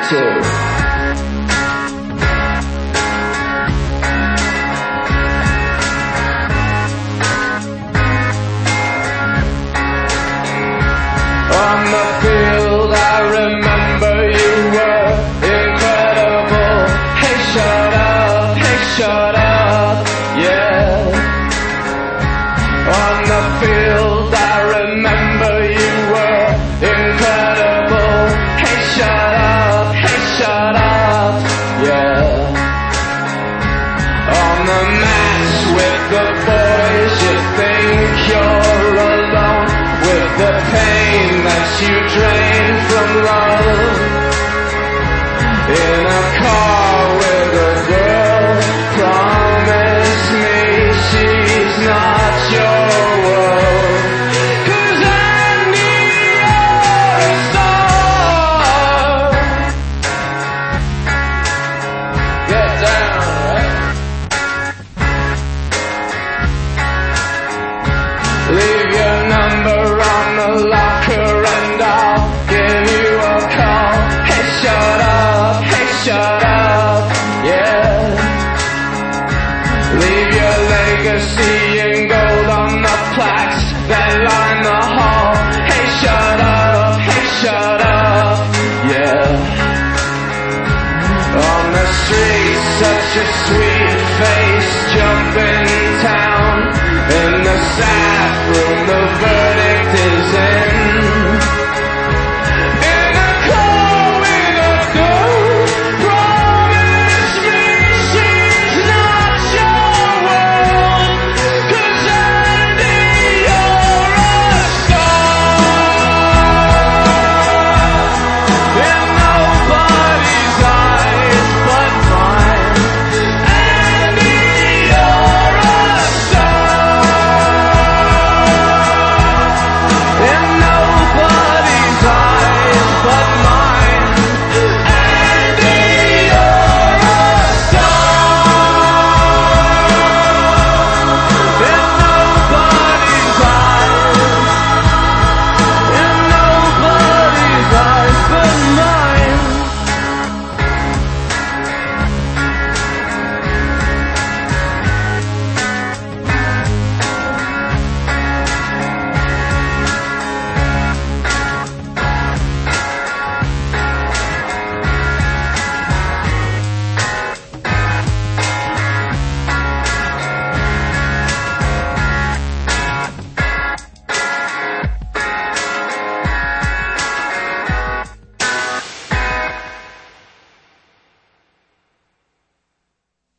too. On the field, I remember you were incredible. Hey, shut up, yeah. On the field, I remember you were incredible. Hey, shut up, yeah. On the mats with the boys, you think you're alone with the pain that you drain from love. In a car with a girl, promise me she's not your world. 'Cause I need a star. Get down, right? Leave your number on the locker and I'll give you a call. Hey, shut up, yeah. Leave your legacy in gold on the plaques that line the hall. Hey, shut up, yeah. On the street, such a sweet